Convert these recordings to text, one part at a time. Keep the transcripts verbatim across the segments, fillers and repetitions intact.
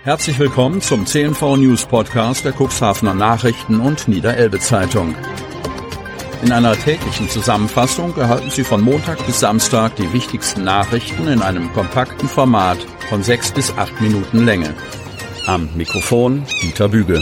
Herzlich willkommen zum C N V News Podcast der Cuxhavener Nachrichten und Niederelbe Zeitung. In einer täglichen Zusammenfassung erhalten Sie von Montag bis Samstag die wichtigsten Nachrichten in einem kompakten Format von sechs bis acht Minuten Länge. Am Mikrofon Dieter Büge.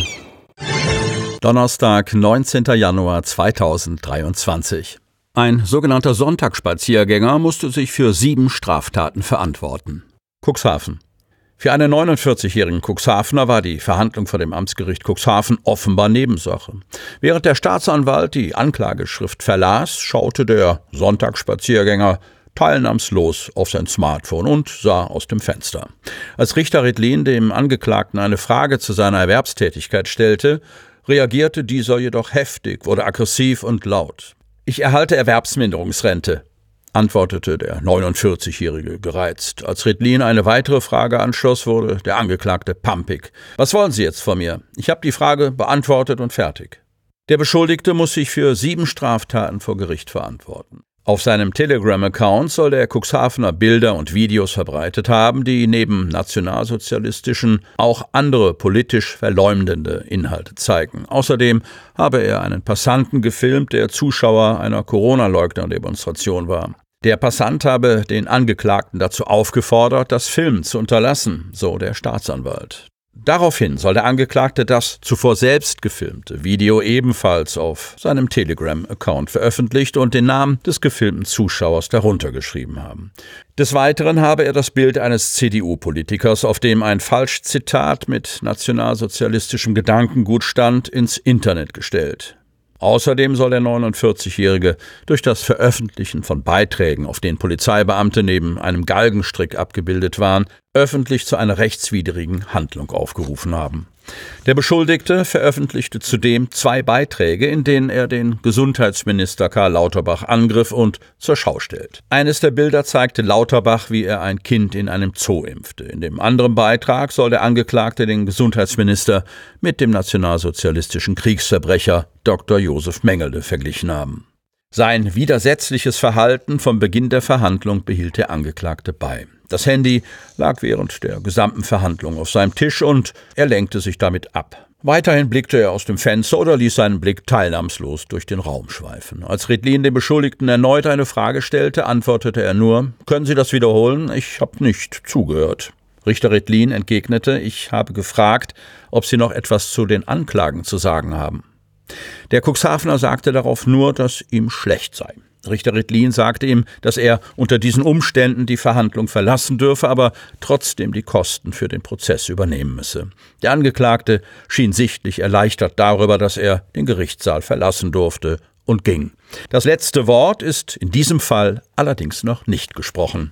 Donnerstag, neunzehnten Januar zweitausenddreiundzwanzig. Ein sogenannter Sonntagsspaziergänger musste sich für sieben Straftaten verantworten. Cuxhaven. Für einen neunundvierzigjährigen Cuxhavener war die Verhandlung vor dem Amtsgericht Cuxhaven offenbar Nebensache. Während der Staatsanwalt die Anklageschrift verlas, schaute der Sonntagsspaziergänger teilnahmslos auf sein Smartphone und sah aus dem Fenster. Als Richter Redlin dem Angeklagten eine Frage zu seiner Erwerbstätigkeit stellte, reagierte dieser jedoch heftig, wurde aggressiv und laut. »Ich erhalte Erwerbsminderungsrente«, antwortete der neunundvierzigjährige gereizt. Als Redlin eine weitere Frage anschloss, wurde der Angeklagte pampig. »Was wollen Sie jetzt von mir? Ich habe die Frage beantwortet und fertig.« Der Beschuldigte muss sich für sieben Straftaten vor Gericht verantworten. Auf seinem Telegram-Account soll der Cuxhavener Bilder und Videos verbreitet haben, die neben nationalsozialistischen auch andere politisch verleumdende Inhalte zeigen. Außerdem habe er einen Passanten gefilmt, der Zuschauer einer Corona-Leugner-Demonstration war. Der Passant habe den Angeklagten dazu aufgefordert, das Filmen zu unterlassen, so der Staatsanwalt. Daraufhin soll der Angeklagte das zuvor selbst gefilmte Video ebenfalls auf seinem Telegram-Account veröffentlicht und den Namen des gefilmten Zuschauers darunter geschrieben haben. Des Weiteren habe er das Bild eines C D U-Politikers, auf dem ein Falschzitat mit nationalsozialistischem Gedankengut stand, ins Internet gestellt. Außerdem soll der neunundvierzigjährige durch das Veröffentlichen von Beiträgen, auf denen Polizeibeamte neben einem Galgenstrick abgebildet waren, öffentlich zu einer rechtswidrigen Handlung aufgerufen haben. Der Beschuldigte veröffentlichte zudem zwei Beiträge, in denen er den Gesundheitsminister Karl Lauterbach angriff und zur Schau stellt. Eines der Bilder zeigte Lauterbach, wie er ein Kind in einem Zoo impfte. In dem anderen Beitrag soll der Angeklagte den Gesundheitsminister mit dem nationalsozialistischen Kriegsverbrecher Doktor Josef Mengele verglichen haben. Sein widersetzliches Verhalten vom Beginn der Verhandlung behielt der Angeklagte bei. Das Handy lag während der gesamten Verhandlung auf seinem Tisch und er lenkte sich damit ab. Weiterhin blickte er aus dem Fenster oder ließ seinen Blick teilnahmslos durch den Raum schweifen. Als Redlin dem Beschuldigten erneut eine Frage stellte, antwortete er nur: »Können Sie das wiederholen? Ich habe nicht zugehört.« Richter Redlin entgegnete: »Ich habe gefragt, ob Sie noch etwas zu den Anklagen zu sagen haben.« Der Cuxhavener sagte darauf nur, dass ihm schlecht sei. Richter Redlin sagte ihm, dass er unter diesen Umständen die Verhandlung verlassen dürfe, aber trotzdem die Kosten für den Prozess übernehmen müsse. Der Angeklagte schien sichtlich erleichtert darüber, dass er den Gerichtssaal verlassen durfte und ging. Das letzte Wort ist in diesem Fall allerdings noch nicht gesprochen.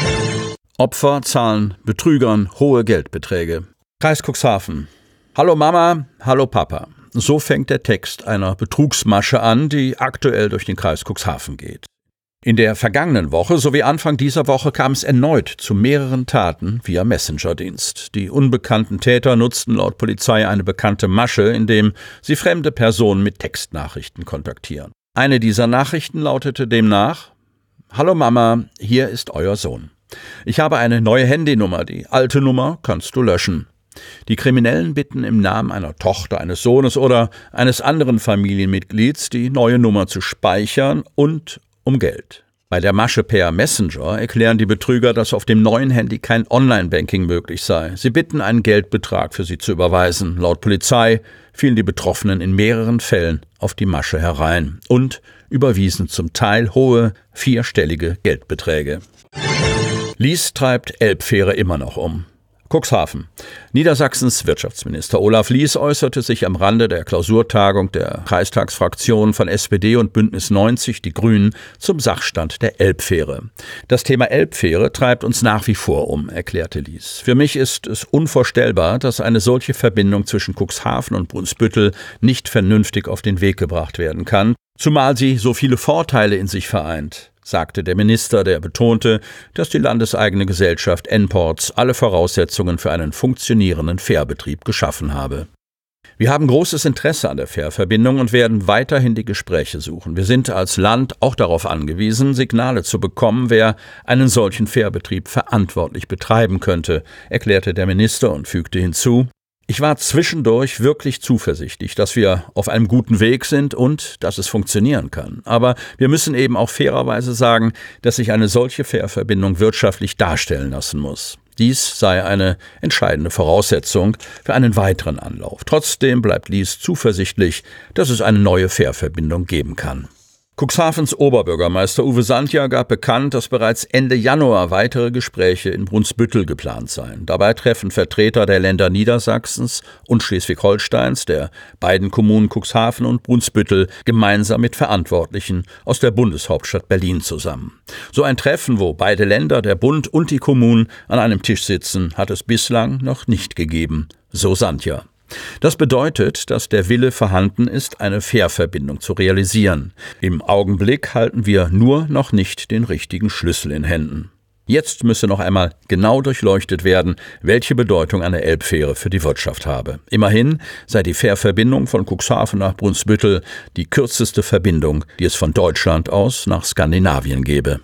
Opfer zahlen Betrügern hohe Geldbeträge. Kreis Cuxhaven. Hallo Mama, hallo Papa. So fängt der Text einer Betrugsmasche an, die aktuell durch den Kreis Cuxhaven geht. In der vergangenen Woche sowie Anfang dieser Woche kam es erneut zu mehreren Taten via Messenger-Dienst. Die unbekannten Täter nutzten laut Polizei eine bekannte Masche, indem sie fremde Personen mit Textnachrichten kontaktieren. Eine dieser Nachrichten lautete demnach: »Hallo Mama, hier ist euer Sohn. Ich habe eine neue Handynummer, die alte Nummer kannst du löschen.« Die Kriminellen bitten im Namen einer Tochter, eines Sohnes oder eines anderen Familienmitglieds, die neue Nummer zu speichern und um Geld. Bei der Masche per Messenger erklären die Betrüger, dass auf dem neuen Handy kein Online-Banking möglich sei. Sie bitten, einen Geldbetrag für sie zu überweisen. Laut Polizei fielen die Betroffenen in mehreren Fällen auf die Masche herein und überwiesen zum Teil hohe, vierstellige Geldbeträge. Lies treibt Elbfähre immer noch um. Cuxhaven. Niedersachsens Wirtschaftsminister Olaf Lies äußerte sich am Rande der Klausurtagung der Kreistagsfraktionen von S P D und Bündnis neunzig, die Grünen, zum Sachstand der Elbfähre. Das Thema Elbfähre treibt uns nach wie vor um, erklärte Lies. Für mich ist es unvorstellbar, dass eine solche Verbindung zwischen Cuxhaven und Brunsbüttel nicht vernünftig auf den Weg gebracht werden kann, zumal sie so viele Vorteile in sich vereint, sagte der Minister, der betonte, dass die landeseigene Gesellschaft N-Ports alle Voraussetzungen für einen funktionierenden Fährbetrieb geschaffen habe. Wir haben großes Interesse an der Fährverbindung und werden weiterhin die Gespräche suchen. Wir sind als Land auch darauf angewiesen, Signale zu bekommen, wer einen solchen Fährbetrieb verantwortlich betreiben könnte, erklärte der Minister und fügte hinzu: Ich war zwischendurch wirklich zuversichtlich, dass wir auf einem guten Weg sind und dass es funktionieren kann. Aber wir müssen eben auch fairerweise sagen, dass sich eine solche Fährverbindung wirtschaftlich darstellen lassen muss. Dies sei eine entscheidende Voraussetzung für einen weiteren Anlauf. Trotzdem bleibt Lies zuversichtlich, dass es eine neue Fährverbindung geben kann. Cuxhavens Oberbürgermeister Uwe Santja gab bekannt, dass bereits Ende Januar weitere Gespräche in Brunsbüttel geplant seien. Dabei treffen Vertreter der Länder Niedersachsens und Schleswig-Holsteins, der beiden Kommunen Cuxhaven und Brunsbüttel, gemeinsam mit Verantwortlichen aus der Bundeshauptstadt Berlin zusammen. So ein Treffen, wo beide Länder, der Bund und die Kommunen an einem Tisch sitzen, hat es bislang noch nicht gegeben, so Santja. Das bedeutet, dass der Wille vorhanden ist, eine Fährverbindung zu realisieren. Im Augenblick halten wir nur noch nicht den richtigen Schlüssel in Händen. Jetzt müsse noch einmal genau durchleuchtet werden, welche Bedeutung eine Elbfähre für die Wirtschaft habe. Immerhin sei die Fährverbindung von Cuxhaven nach Brunsbüttel die kürzeste Verbindung, die es von Deutschland aus nach Skandinavien gäbe.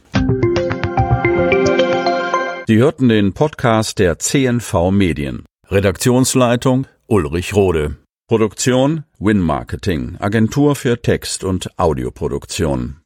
Sie hörten den Podcast der C N V Medien. Redaktionsleitung Ulrich Rode. Produktion Win Marketing, Agentur für Text- und Audioproduktion.